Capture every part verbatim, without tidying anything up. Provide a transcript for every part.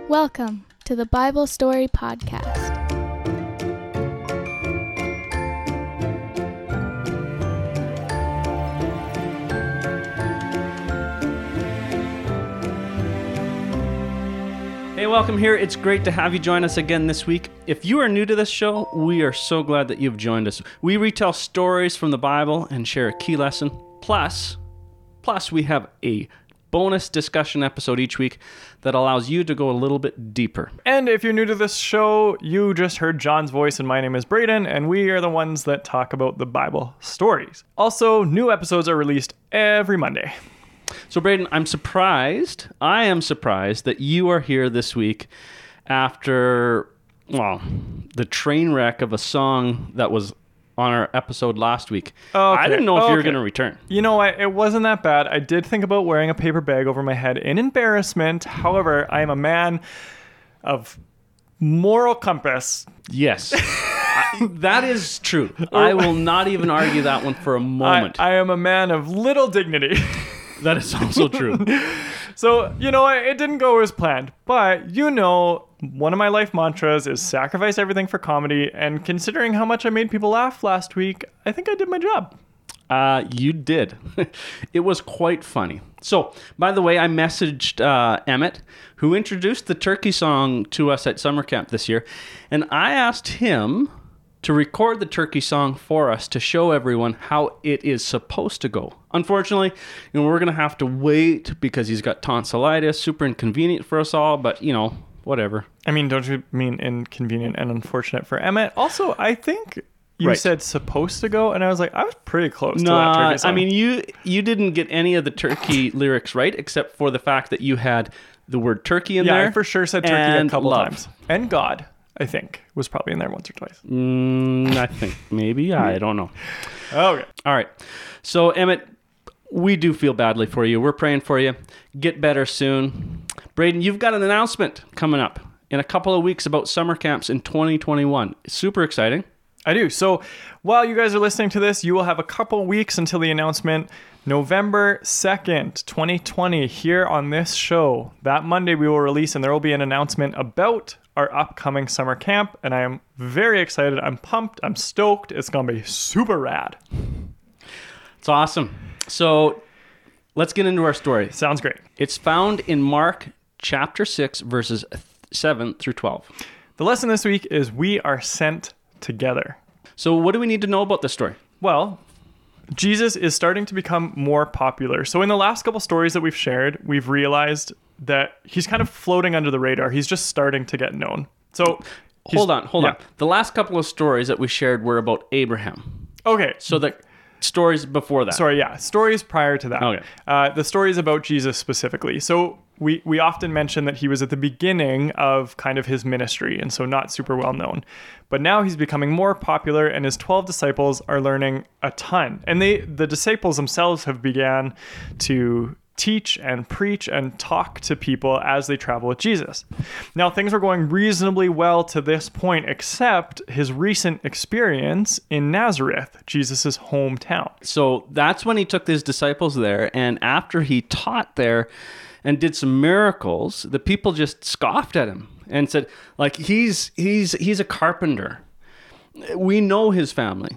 Welcome to the Bible Story Podcast. Hey, welcome here. It's great to have you join us again this week. If you are new to this show, we are so glad that you've joined us. We retell stories from the Bible and share a key lesson. Plus, plus we have a bonus discussion episode each week that allows you to go a little bit deeper. And if you're new to this show, you just heard John's voice, and my name is Braden, and we are the ones that talk about the Bible stories. Also, new episodes are released every Monday. So, Braden, I'm surprised, I am surprised that you are here this week after, well, the train wreck of a song that was on our episode last week. Okay. I didn't know if okay. you were going to return. You know what? It wasn't that bad. I did think about wearing a paper bag over my head in embarrassment. However, I am a man of moral compass. Yes. I, that is true. I will not even argue that one for a moment. I, I am a man of little dignity. That is also true. So, you know, it didn't go as planned. But, you know, one of my life mantras is sacrifice everything for comedy. And considering how much I made people laugh last week, I think I did my job. Uh, you did. It was quite funny. So, by the way, I messaged uh, Emmett, who introduced the turkey song to us at summer camp this year. And I asked him to record the turkey song for us to show everyone how it is supposed to go. Unfortunately, you know, we're going to have to wait because he's got tonsillitis, super inconvenient for us all, but, you know, whatever. I mean, don't you mean inconvenient and unfortunate for Emmett? Also, I think you right. said supposed to go, and I was like, I was pretty close no, to that turkey song. I mean, you you didn't get any of the turkey lyrics right, except for the fact that you had the word turkey in yeah, there. I for sure said turkey a couple love. times. And God, I think, was probably in there once or twice. Mm, I think maybe. I don't know. Okay. All right. So, Emmett, we do feel badly for you. We're praying for you. Get better soon. Braden, you've got an announcement coming up in a couple of weeks about summer camps in twenty twenty-one. Super exciting. I do. So while you guys are listening to this, you will have a couple weeks until the announcement. November second, twenty twenty, here on this show. That Monday we will release, and there will be an announcement about our upcoming summer camp. And I am very excited. I'm pumped. I'm stoked. It's going to be super rad. It's awesome. So let's get into our story. Sounds great. It's found in Mark chapter six, verses seven through twelve. The lesson this week is we are sent together. So what do we need to know about this story? Well, Jesus is starting to become more popular. So in the last couple stories that we've shared, we've realized that he's kind of floating under the radar. He's just starting to get known. So hold on, hold yeah. on. The last couple of stories that we shared were about Abraham. Okay. So the stories before that. Sorry, yeah. Stories prior to that. Okay. Uh, the stories about Jesus specifically. So we, we often mention that he was at the beginning of kind of his ministry, and so not super well known. But now he's becoming more popular, and his twelve disciples are learning a ton. And they the disciples themselves have began to teach and preach and talk to people as they travel with Jesus. Now, things were going reasonably well to this point, except his recent experience in Nazareth, Jesus' hometown. So that's when he took his disciples there, and after he taught there and did some miracles, the people just scoffed at him and said, like, he's he's he's a carpenter. We know his family.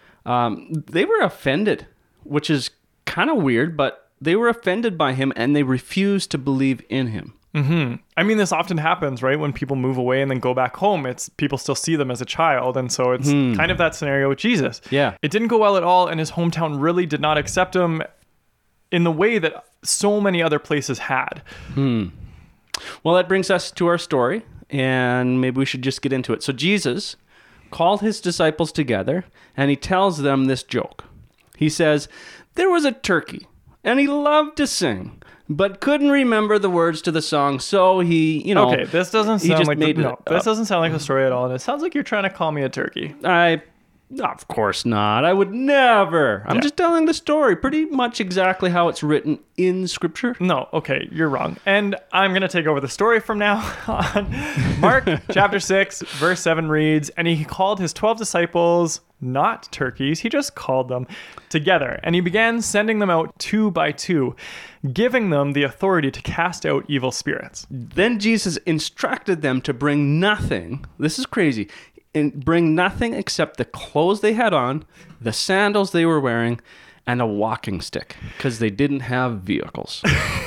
Um, they were offended, which is kind of weird, but they were offended by him, and they refused to believe in him. Mm-hmm. I mean, this often happens, right? When people move away and then go back home, it's people still see them as a child. And so it's hmm. kind of that scenario with Jesus. Yeah. It didn't go well at all, and his hometown really did not accept him in the way that so many other places had. Hmm. Well, that brings us to our story, and maybe we should just get into it. So Jesus called his disciples together, and he tells them this joke. He says, there was a turkey, and he loved to sing, but couldn't remember the words to the song, so he, you know... Okay, this doesn't sound like... Made the, no, this doesn't sound like a story at all, and it sounds like you're trying to call me a turkey. I Of course not. I would never. I'm Yeah. just telling the story pretty much exactly how it's written in Scripture. No, okay, you're wrong. And I'm going to take over the story from now on. Mark chapter six, verse seven reads, "And he called his twelve disciples, not turkeys, he just called them together. And he began sending them out two by two, giving them the authority to cast out evil spirits." Then Jesus instructed them to bring nothing. This is crazy. And bring nothing except the clothes they had on, the sandals they were wearing, and a walking stick, because they didn't have vehicles.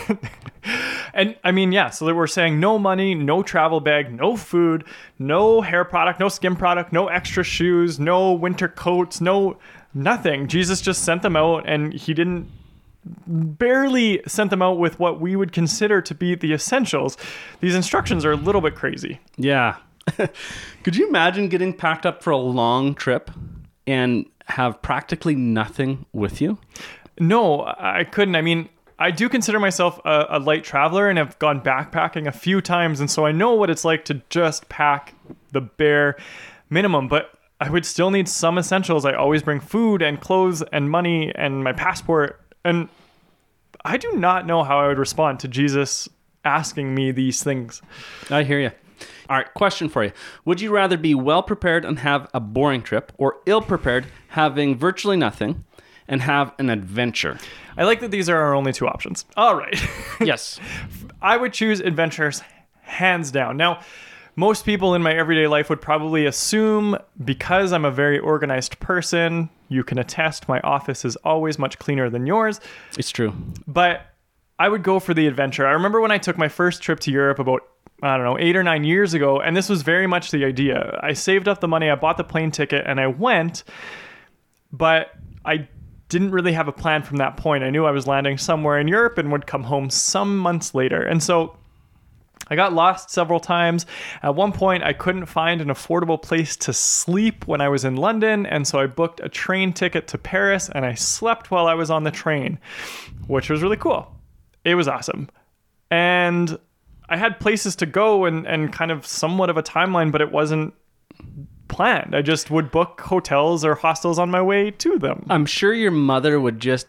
And I mean, yeah, so they were saying no money, no travel bag, no food, no hair product, no skin product, no extra shoes, no winter coats, no nothing. Jesus just sent them out, and he didn't barely sent them out with what we would consider to be the essentials. These instructions are a little bit crazy. Yeah. Could you imagine getting packed up for a long trip and have practically nothing with you? No, I couldn't. I mean, I do consider myself a, a light traveler and have gone backpacking a few times. And so I know what it's like to just pack the bare minimum, but I would still need some essentials. I always bring food and clothes and money and my passport. And I do not know how I would respond to Jesus asking me these things. I hear you. All right, question for you. Would you rather be well prepared and have a boring trip, or ill prepared, having virtually nothing, and have an adventure? I like that these are our only two options. All right. Yes. I would choose adventures hands down. Now, most people in my everyday life would probably assume, because I'm a very organized person, you can attest my office is always much cleaner than yours. It's true. But I would go for the adventure. I remember when I took my first trip to Europe about, I don't know, eight or nine years ago, and this was very much the idea. I saved up the money, I bought the plane ticket, and I went, but I didn't really have a plan from that point. I knew I was landing somewhere in Europe and would come home some months later. And so I got lost several times. At one point, I couldn't find an affordable place to sleep when I was in London, and so I booked a train ticket to Paris, and I slept while I was on the train, which was really cool. It was awesome. And I had places to go and, and kind of somewhat of a timeline, but it wasn't planned. I just would book hotels or hostels on my way to them. I'm sure your mother would just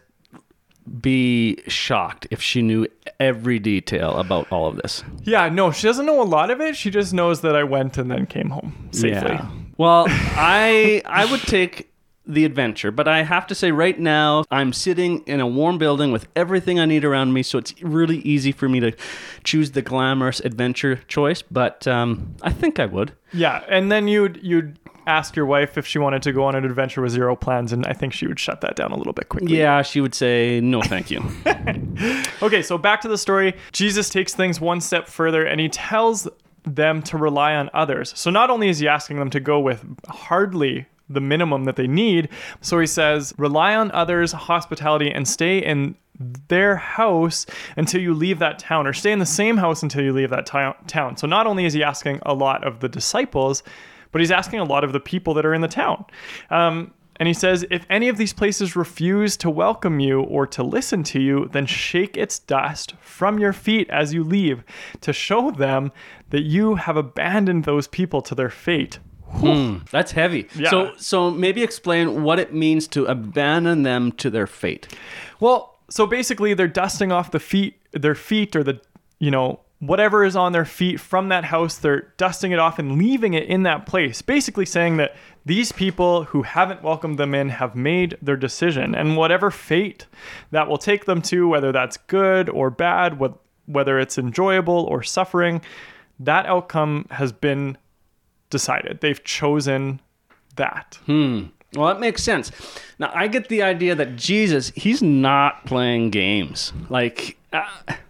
be shocked if she knew every detail about all of this. Yeah, no, she doesn't know a lot of it. She just knows that I went and then came home safely. Yeah. Well, I I would take the adventure, but I have to say right now I'm sitting in a warm building with everything I need around me, so it's really easy for me to choose the glamorous adventure choice, but um, I think I would. Yeah, and then you'd you'd ask your wife if she wanted to go on an adventure with zero plans, and I think she would shut that down a little bit quickly. Yeah, she would say, no, thank you. Okay, so back to the story. Jesus takes things one step further, and he tells them to rely on others. So not only is he asking them to go with hardly the minimum that they need, so he says, rely on others' hospitality and stay in their house until you leave that town, or stay in the same house until you leave that t- town. So not only is he asking a lot of the disciples, but he's asking a lot of the people that are in the town. Um, and he says, if any of these places refuse to welcome you or to listen to you, then shake its dust from your feet as you leave, to show them that you have abandoned those people to their fate. Hmm, that's heavy. Yeah. So, so maybe explain what it means to abandon them to their fate. Well, so basically they're dusting off the feet, their feet, or the, you know, whatever is on their feet from that house. They're dusting it off and leaving it in that place. Basically saying that these people who haven't welcomed them in have made their decision, and whatever fate that will take them to, whether that's good or bad, whether it's enjoyable or suffering, that outcome has been decided. They've chosen that. Hmm. Well, that makes sense. Now, I get the idea that Jesus, he's not playing games. Like, uh,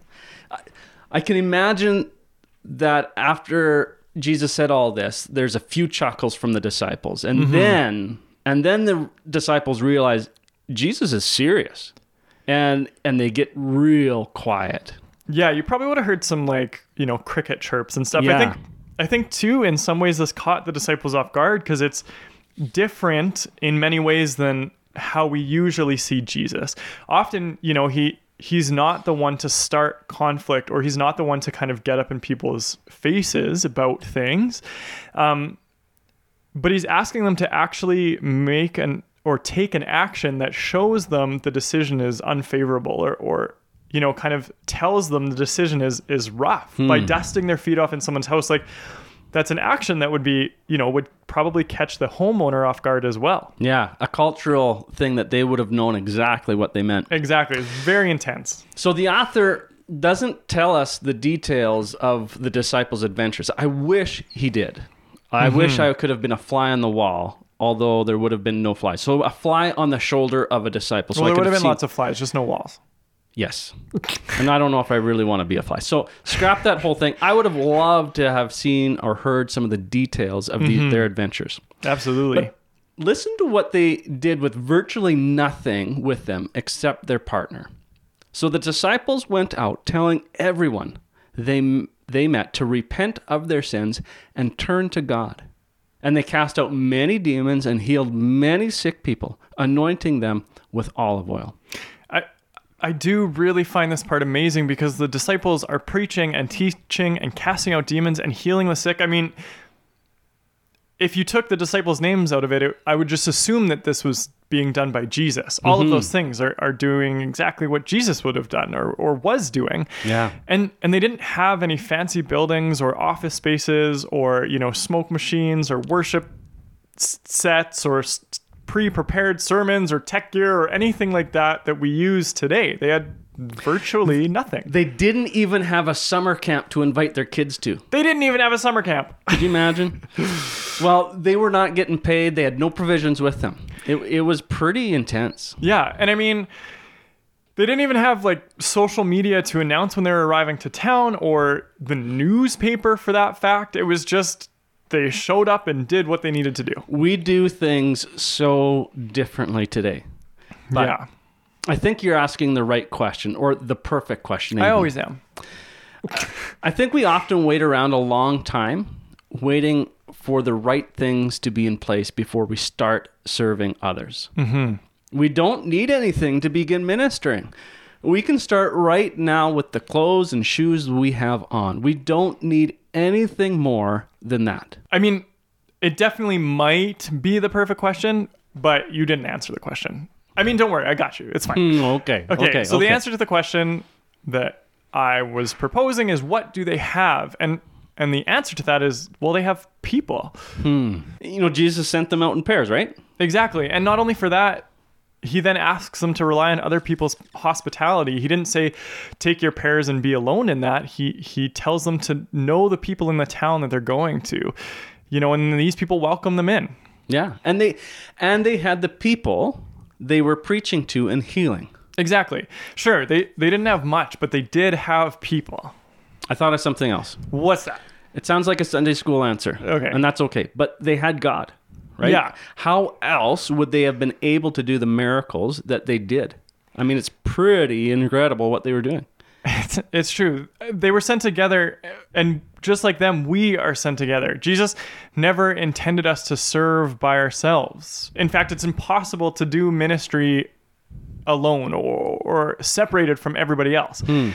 I can imagine that after Jesus said all this, there's a few chuckles from the disciples. And mm-hmm. then, and then the disciples realize Jesus is serious. And, and they get real quiet. Yeah, you probably would have heard some, like, you know, cricket chirps and stuff. Yeah. I think I think, too, in some ways, this caught the disciples off guard because it's different in many ways than how we usually see Jesus. Often, you know, he he's not the one to start conflict, or he's not the one to kind of get up in people's faces about things. Um, but he's asking them to actually make an or take an action that shows them the decision is unfavorable or, or you know, kind of tells them the decision is is rough hmm. by dusting their feet off in someone's house. Like, that's an action that would be, you know, would probably catch the homeowner off guard as well. Yeah, a cultural thing that they would have known exactly what they meant. Exactly. It's very intense. So the author doesn't tell us the details of the disciples' adventures. I wish he did. I mm-hmm. wish I could have been a fly on the wall, although there would have been no flies. So a fly on the shoulder of a disciple. So well, I there would have been seen... lots of flies, just no walls. Yes. And I don't know if I really want to be a fly. So scrap that whole thing. I would have loved to have seen or heard some of the details of the, mm-hmm. their adventures. Absolutely. But listen to what they did with virtually nothing with them except their partner. So the disciples went out telling everyone they, they met to repent of their sins and turn to God. And they cast out many demons and healed many sick people, anointing them with olive oil. I do really find this part amazing because the disciples are preaching and teaching and casting out demons and healing the sick. I mean, if you took the disciples' names out of it, it I would just assume that this was being done by Jesus. All mm-hmm. of those things are, are doing exactly what Jesus would have done or, or was doing. Yeah. And and they didn't have any fancy buildings or office spaces or, you know, smoke machines or worship s- sets or st- pre-prepared sermons or tech gear or anything like that that we use today. They had virtually nothing. They didn't even have a summer camp to invite their kids to. They didn't even have a summer camp. Could you imagine? Well, they were not getting paid. They had no provisions with them. It, it was pretty intense. Yeah. And I mean, they didn't even have like social media to announce when they were arriving to town or the newspaper for that fact. It was just they showed up and did what they needed to do. We do things so differently today. But yeah. I think you're asking the right question, or the perfect question. Even. I always am. I think we often wait around a long time, waiting for the right things to be in place before we start serving others. Mm-hmm. We don't need anything to begin ministering. We can start right now with the clothes and shoes we have on. We don't need anything more than that. I mean, it definitely might be the perfect question, but you didn't answer the question. I mean, don't worry, I got you. It's fine. Mm, okay. okay. Okay. So okay. the answer to the question that I was proposing is, what do they have? And and the answer to that is, well, they have people. Hmm. You know, Jesus sent them out in pairs, right? Exactly. And not only for that, he then asks them to rely on other people's hospitality. He didn't say, take your pairs and be alone in that. He he tells them to know the people in the town that they're going to, you know, and these people welcome them in. Yeah. And they and they had the people they were preaching to and healing. Exactly. Sure, they, they didn't have much, but they did have people. I thought of something else. What's that? It sounds like a Sunday school answer. Okay. And that's okay. But they had God, right? Yeah. How else would they have been able to do the miracles that they did? I mean, it's pretty incredible what they were doing. It's, it's true. They were sent together, and just like them, we are sent together. Jesus never intended us to serve by ourselves. In fact, it's impossible to do ministry alone or, or separated from everybody else. Hmm.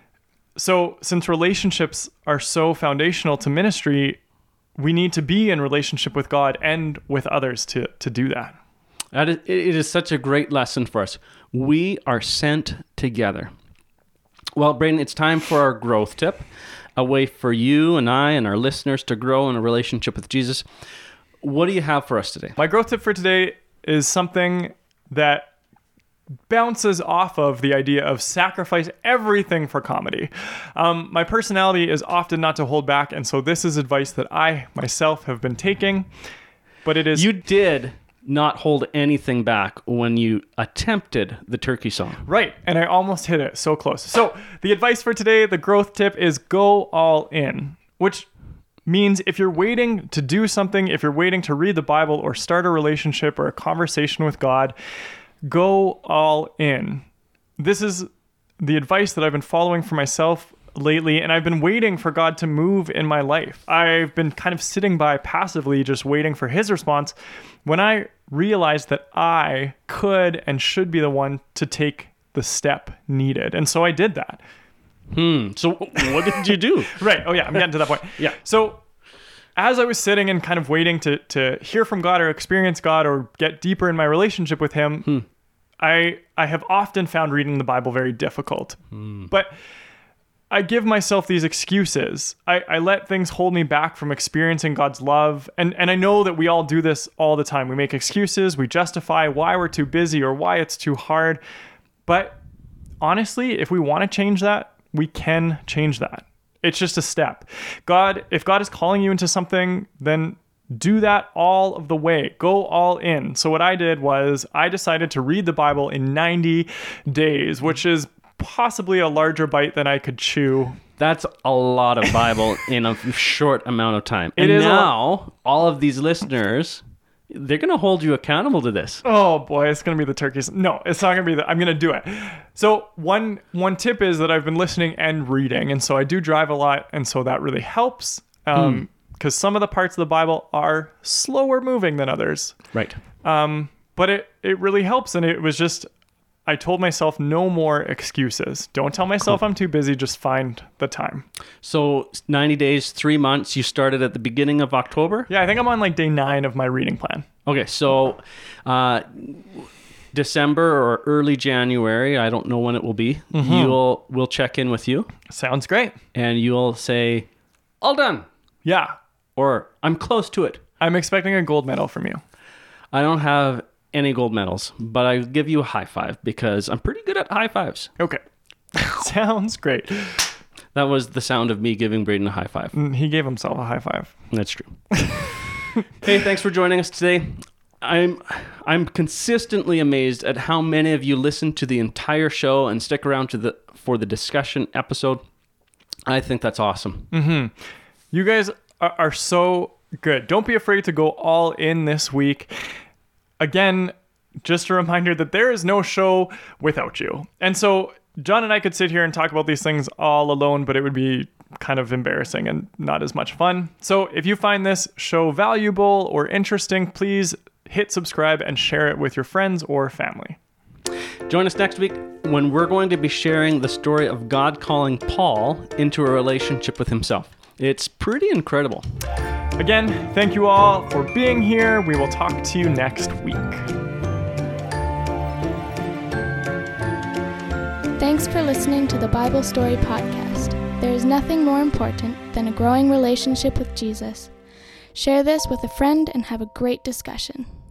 So since relationships are so foundational to ministry, we need to be in relationship with God and with others to, to do that. That is, it is such a great lesson for us. We are sent together. Well, Braden, it's time for our growth tip, a way for you and I and our listeners to grow in a relationship with Jesus. What do you have for us today? My growth tip for today is something that bounces off of the idea of sacrifice everything for comedy. Um, my personality is often not to hold back, and so this is advice that I myself have been taking, but it is... You did not hold anything back when you attempted the turkey song. Right, and I almost hit it, so close. So the advice for today, the growth tip, is go all in, which means if you're waiting to do something, if you're waiting to read the Bible or start a relationship or a conversation with God, go all in. This is the advice that I've been following for myself lately, and I've been waiting for God to move in my life. I've been kind of sitting by passively just waiting for his response when I realized that I could and should be the one to take the step needed. And so I did that. Hmm. So what did you do? Right. Oh yeah, I'm getting to that point. Yeah. So as I was sitting and kind of waiting to to hear from God or experience God or get deeper in my relationship with him, hmm. I I have often found reading the Bible very difficult. Hmm. But I give myself these excuses. I, I let things hold me back from experiencing God's love. And, and I know that we all do this all the time. We make excuses. We justify why we're too busy or why it's too hard. But honestly, if we want to change that, we can change that. It's just a step. God, if God is calling you into something, then do that all of the way. Go all in. So what I did was I decided to read the Bible in ninety days, which is possibly a larger bite than I could chew. That's a lot of Bible in a short amount of time. It and is now, all of these listeners, they're going to hold you accountable to this. Oh boy, it's going to be the turkeys. No, it's not going to be that. I'm going to do it. So one one tip is that I've been listening and reading. And so I do drive a lot. And so that really helps. Um, because mm. some of the parts of the Bible are slower moving than others. Right. Um, but it, it really helps. And it was just... I told myself no more excuses. Don't tell myself cool. I'm too busy. Just find the time. So ninety days, three months. You started at the beginning of October? Yeah, I think I'm on like day nine of my reading plan. Okay, so uh, December or early January, I don't know when it will be, mm-hmm. you'll we'll check in with you. Sounds great. And you'll say, all done. Yeah. Or I'm close to it. I'm expecting a gold medal from you. I don't have any gold medals, but I give you a high five because I'm pretty good at high fives. Okay. Sounds great. That was the sound of me giving Braden a high five. He gave himself a high five. That's true. Hey, thanks for joining us today. I'm I'm consistently amazed at how many of you listen to the entire show and stick around to the for the discussion episode. I think that's awesome. Mm-hmm. You guys are, are so good. Don't be afraid to go all in this week. Again, just a reminder that there is no show without you. And so John and I could sit here and talk about these things all alone, but it would be kind of embarrassing and not as much fun. So if you find this show valuable or interesting, please hit subscribe and share it with your friends or family. Join us next week when we're going to be sharing the story of God calling Paul into a relationship with himself. It's pretty incredible. Again, thank you all for being here. We will talk to you next week. Thanks for listening to the Bible Story Podcast. There is nothing more important than a growing relationship with Jesus. Share this with a friend and have a great discussion.